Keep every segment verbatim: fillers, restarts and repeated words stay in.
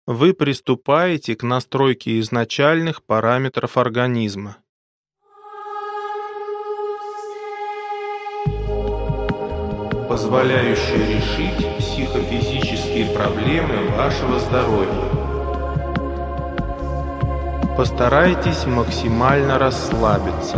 Вы приступаете к настройке изначальных параметров организма. Позволяющие решить психофизические проблемы вашего здоровья. Постарайтесь максимально расслабиться.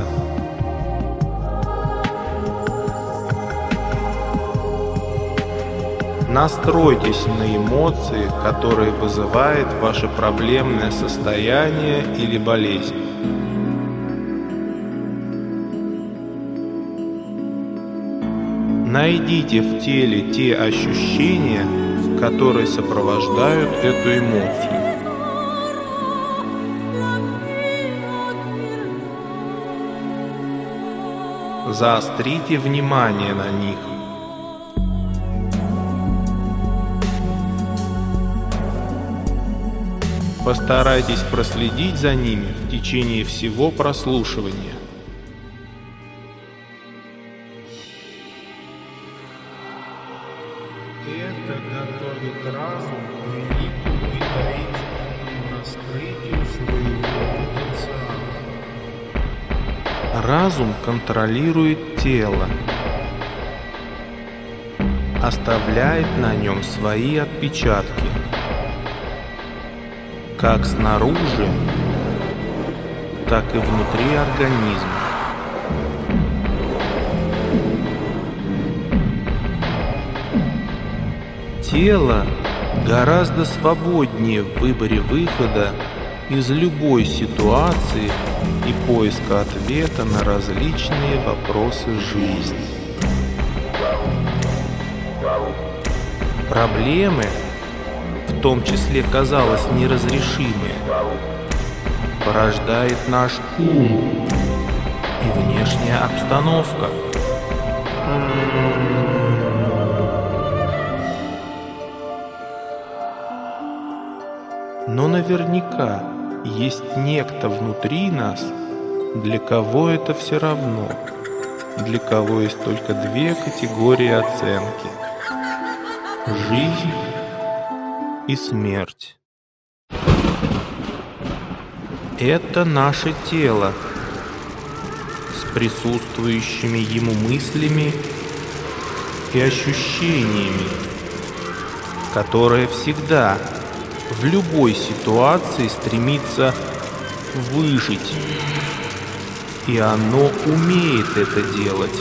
Настройтесь на эмоции, которые вызывает ваше проблемное состояние или болезнь. Найдите в теле те ощущения, которые сопровождают эту эмоцию. Заострите внимание на них. Постарайтесь проследить за ними в течение всего прослушивания. Это готовит разум к великому и таинственному раскрытию своего потенциала. Разум контролирует тело, оставляет на нем свои отпечатки, как снаружи, так и внутри организма. Тело гораздо свободнее в выборе выхода из любой ситуации и поиска ответа на различные вопросы жизни. Проблемы, в том числе, казалось, неразрешимые, порождает наш ум и внешняя обстановка. Но наверняка есть некто внутри нас, для кого это все равно, для кого есть только две категории оценки – жизнь и смерть. Это наше тело с присутствующими ему мыслями и ощущениями, которое всегда, в любой ситуации стремится выжить, и оно умеет это делать.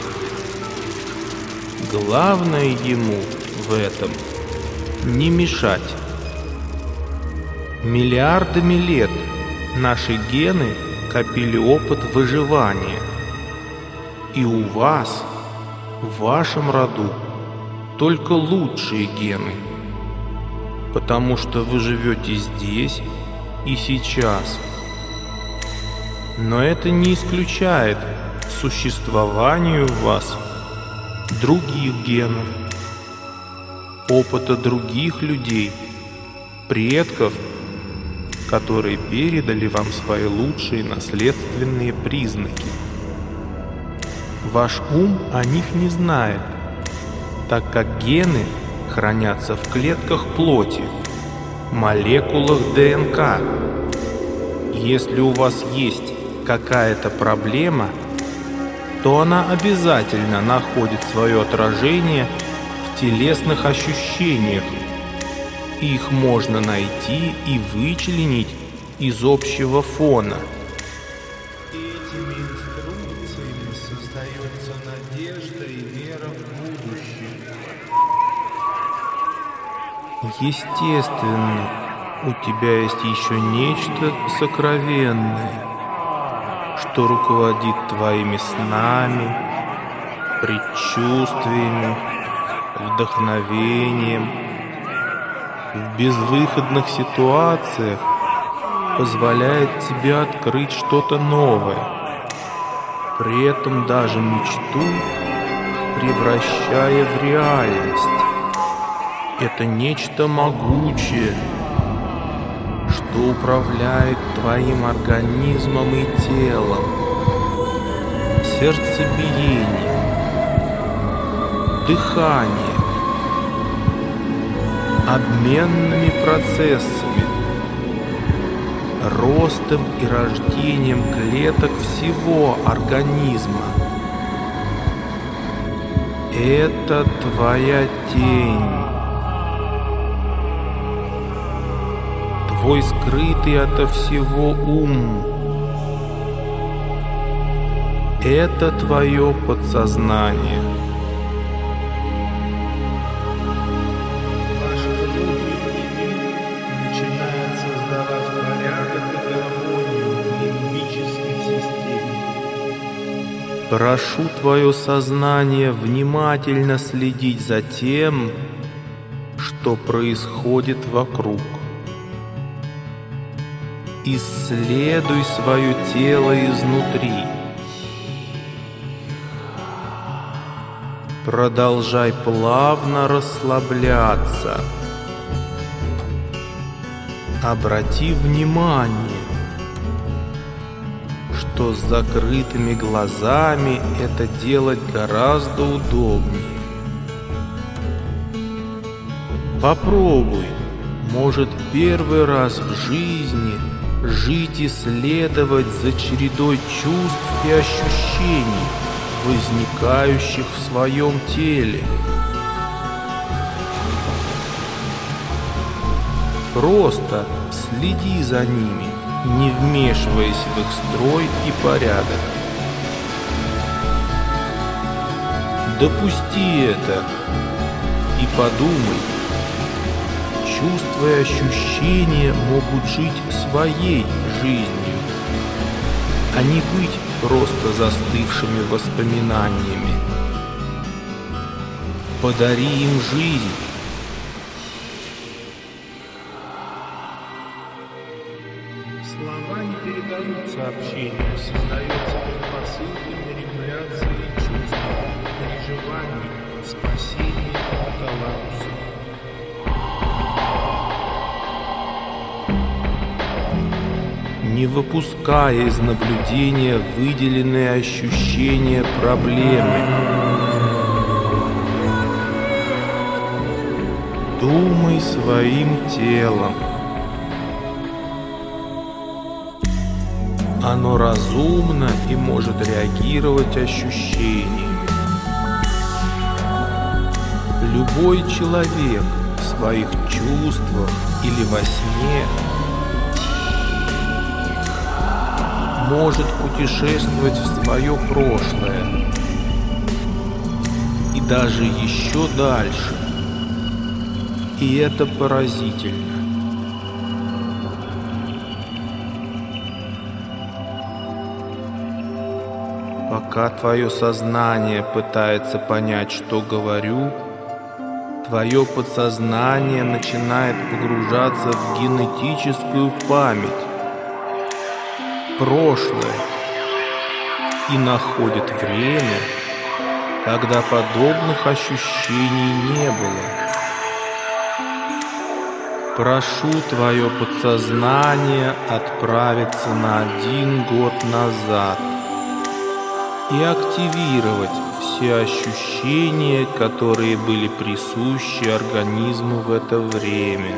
Главное ему в этом не мешать. Миллиардами лет наши гены копили опыт выживания. И у вас, в вашем роду, только лучшие гены, потому что вы живете здесь и сейчас. Но это не исключает существованию в вас других генов, опыта других людей, предков, которые передали вам свои лучшие наследственные признаки. Ваш ум о них не знает, так как гены хранятся в клетках плоти, молекулах ДНК. Если у вас есть какая-то проблема, то она обязательно находит свое отражение в телесных ощущениях. Их можно найти и вычленить из общего фона. Этими инструкциями создается надежда и вера в будущее. Естественно, у тебя есть еще нечто сокровенное, что руководит твоими снами, предчувствиями, вдохновением. В безвыходных ситуациях позволяет тебе открыть что-то новое, при этом даже мечту превращая в реальность. Это нечто могучее, что управляет твоим организмом и телом, сердцебиением, дыханием, обменными процессами, ростом и рождением клеток всего организма. Это твоя тень, твой скрытый ото всего ум. Это твое подсознание. Ваш внутренний мир начинает создавать порядок и гармонию в лимбической системе. Прошу твое сознание внимательно следить за тем, что происходит вокруг. Исследуй свое тело изнутри. Продолжай плавно расслабляться. Обрати внимание, что с закрытыми глазами это делать гораздо удобнее. Попробуй, может, первый раз в жизни жить и следовать за чередой чувств и ощущений, возникающих в своем теле. Просто следи за ними, не вмешиваясь в их строй и порядок. Допусти это и подумай. Чувства и ощущения могут жить своей жизнью, а не быть просто застывшими воспоминаниями. Подари им жизнь. Слова не передают сообщения, создается предпосылки для регуляции чувств, переживаний, спасения от коллапса. Не выпуская из наблюдения выделенные ощущения проблемы. Думай своим телом. Оно разумно и может реагировать ощущениями. Любой человек в своих чувствах или во сне может путешествовать в свое прошлое и даже еще дальше. И это поразительно. Пока твое сознание пытается понять, что говорю, твое подсознание начинает погружаться в генетическую память, прошлое, и находит время, когда подобных ощущений не было. Прошу твое подсознание отправиться на один год назад и активировать все ощущения, которые были присущи организму в это время.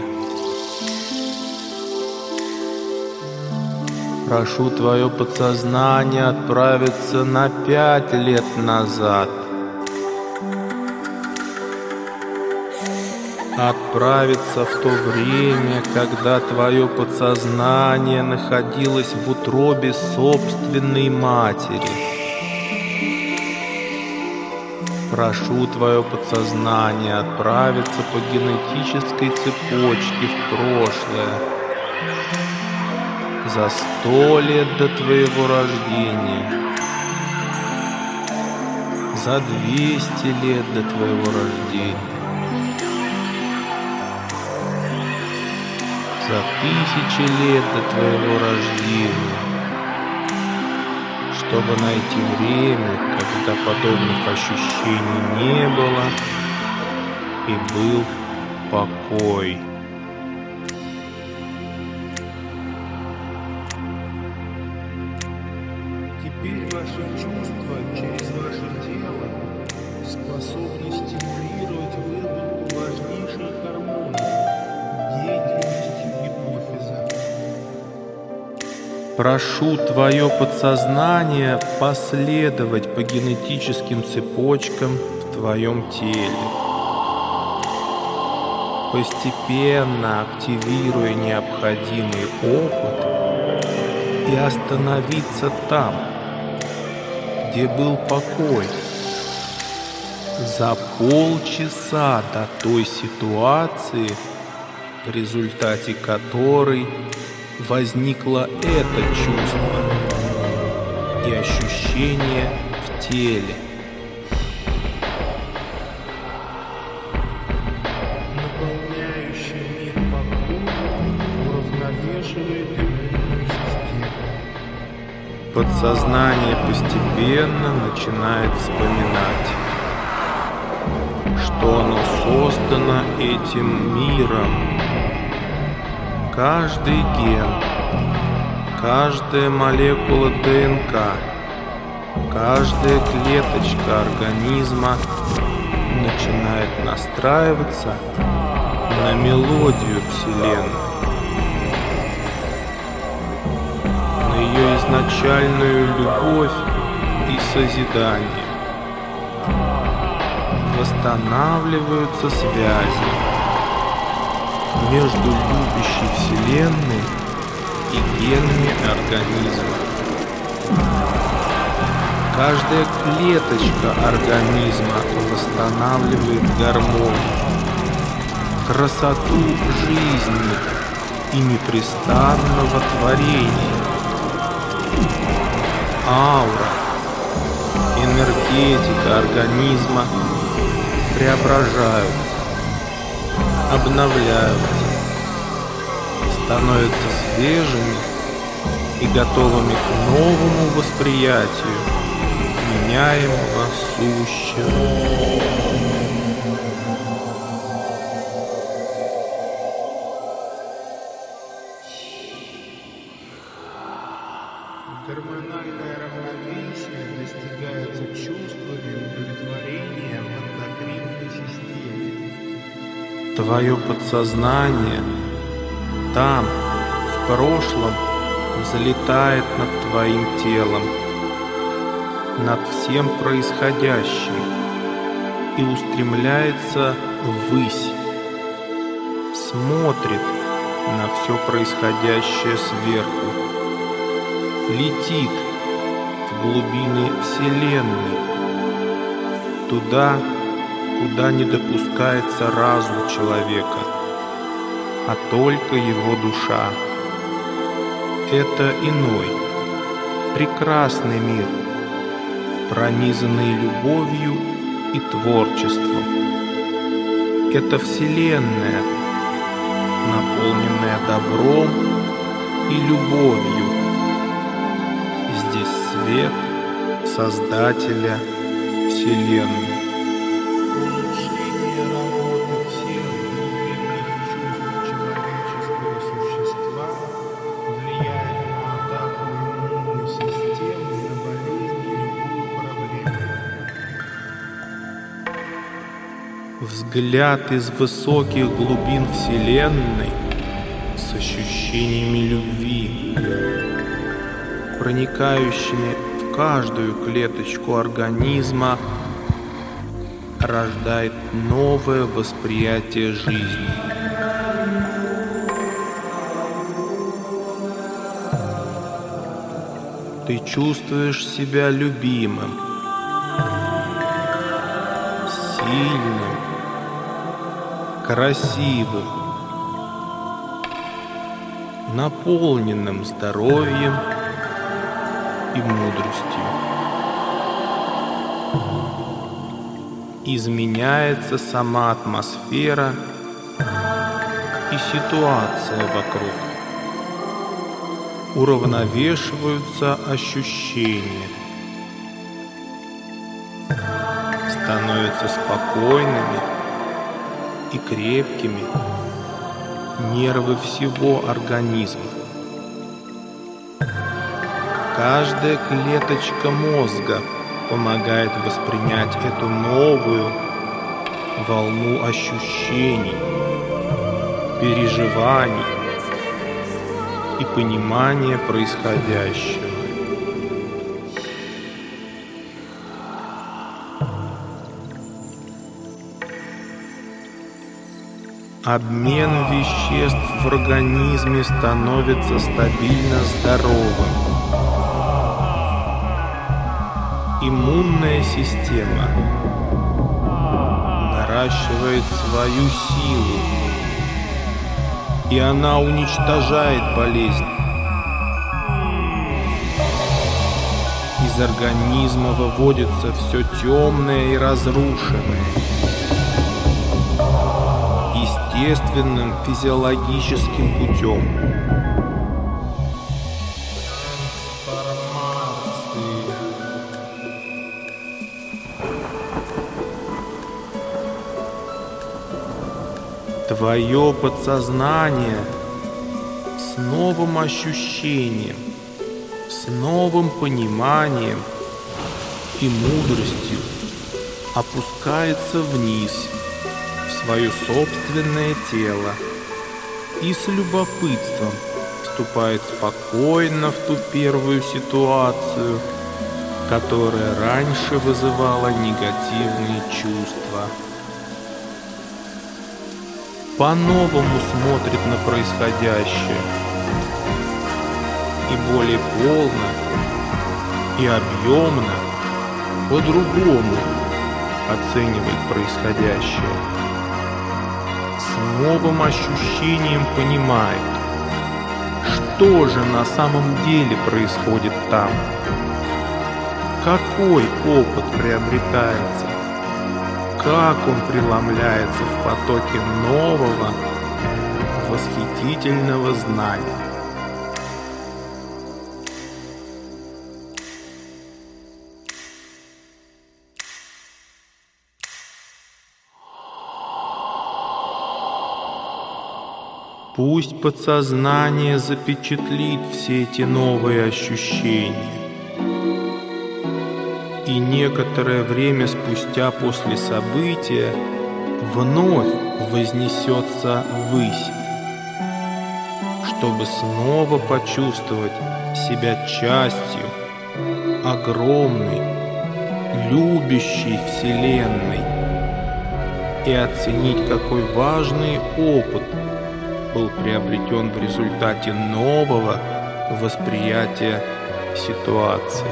Прошу твое подсознание отправиться на пять лет назад. Отправиться в то время, когда твое подсознание находилось в утробе собственной матери. Прошу твое подсознание отправиться по генетической цепочке в прошлое. За сто лет до твоего рождения, за двести лет до твоего рождения, за тысячи лет до твоего рождения, чтобы найти время, когда подобных ощущений не было и был покой. Теперь ваши чувства через ваше тело способны стимулировать выработку важнейших гормонов, деятельность гипофиза. Прошу твое подсознание последовать по генетическим цепочкам в твоем теле, постепенно активируя необходимый опыт и остановиться там, где был покой, за полчаса до той ситуации, в результате которой возникло это чувство и ощущение в теле. Наполняющий мир покой уравновешивает иммунную систему. Подсознание постепенно начинает вспоминать, что оно создано этим миром. Каждый ген, каждая молекула ДНК, каждая клеточка организма начинает настраиваться на мелодию Вселенной, на ее изначальную любовь и созидание. Восстанавливаются связи между любящей Вселенной и генами организма. Каждая клеточка организма восстанавливает гармонию, красоту жизни и непрестанного творения. Аура, энергетика организма преображаются, обновляются, становятся свежими и готовыми к новому восприятию меняемого сущего. Гормональное равновесие достигается чувствами удовлетворения в эндокринной системе. Твое подсознание там, в прошлом, взлетает над твоим телом, над всем происходящим и устремляется ввысь, смотрит на все происходящее сверху, летит в глубины Вселенной, туда, куда не допускается разум человека, а только его душа. Это иной, прекрасный мир, пронизанный любовью и творчеством. Это Вселенная, наполненная добром и любовью. Здесь свет Создателя Вселенной. Улучшение работы всех глубинных чувств человеческого существа влияет на атаку иммунной системы и на болезни и любую проблему. Взгляд из высоких глубин Вселенной с ощущениями любви, проникающими в каждую клеточку организма, рождает новое восприятие жизни. Ты чувствуешь себя любимым, сильным, красивым, наполненным здоровьем и мудростью. Изменяется сама атмосфера и ситуация вокруг. Уравновешиваются ощущения, становятся спокойными и крепкими нервы всего организма. Каждая клеточка мозга помогает воспринять эту новую волну ощущений, переживаний, и понимание происходящего. Обмен веществ в организме становится стабильно здоровым. Иммунная система наращивает свою силу, и она уничтожает болезнь. Из организма выводится все темное и разрушенное. Естественным физиологическим путем. Твое подсознание с новым ощущением, с новым пониманием и мудростью опускается вниз в свое собственное тело и с любопытством вступает спокойно в ту первую ситуацию, которая раньше вызывала негативные чувства. По-новому смотрит на происходящее и более полно и объемно, по-другому оценивает происходящее. С новым ощущением понимает, что же на самом деле происходит там, какой опыт приобретается, как он преломляется в потоке нового, восхитительного знания. Пусть подсознание запечатлит все эти новые ощущения. И некоторое время спустя после события вновь вознесется ввысь, чтобы снова почувствовать себя частью огромной, любящей Вселенной и оценить, какой важный опыт был приобретен в результате нового восприятия ситуации.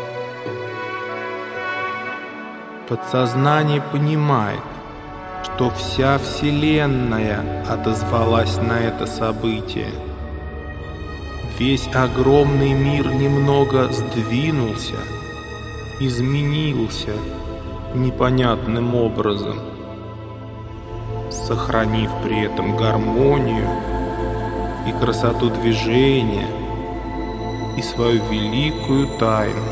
Подсознание понимает, что вся Вселенная отозвалась на это событие. Весь огромный мир немного сдвинулся, изменился непонятным образом, сохранив при этом гармонию и красоту движения и свою великую тайну.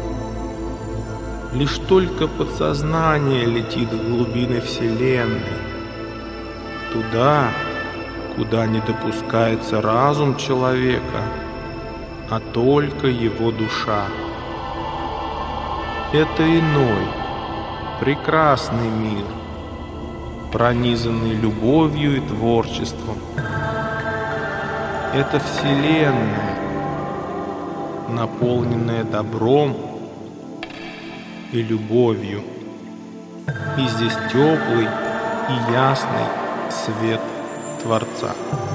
Лишь только подсознание летит в глубины Вселенной, туда, куда не допускается разум человека, а только его душа. Это иной, прекрасный мир, пронизанный любовью и творчеством. Это Вселенная, наполненная добром и любовью. И здесь теплый и ясный свет Творца.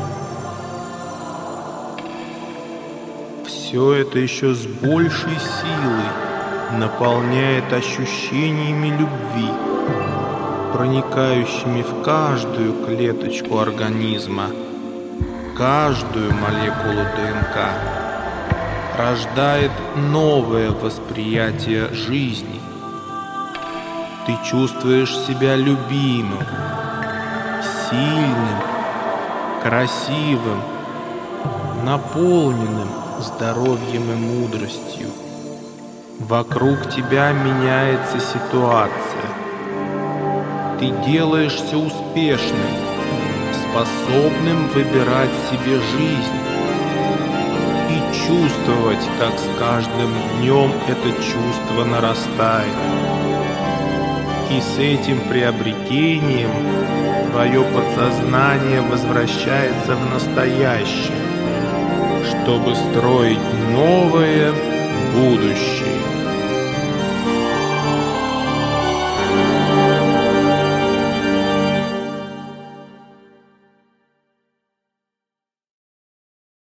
Все это еще с большей силой наполняет ощущениями любви, проникающими в каждую клеточку организма, каждую молекулу ДНК, рождает новое восприятие жизни. Ты чувствуешь себя любимым, сильным, красивым, наполненным здоровьем и мудростью. Вокруг тебя меняется ситуация. Ты делаешься успешным, способным выбирать себе жизнь и чувствовать, как с каждым днем это чувство нарастает. И с этим приобретением твое подсознание возвращается в настоящее, чтобы строить новое будущее.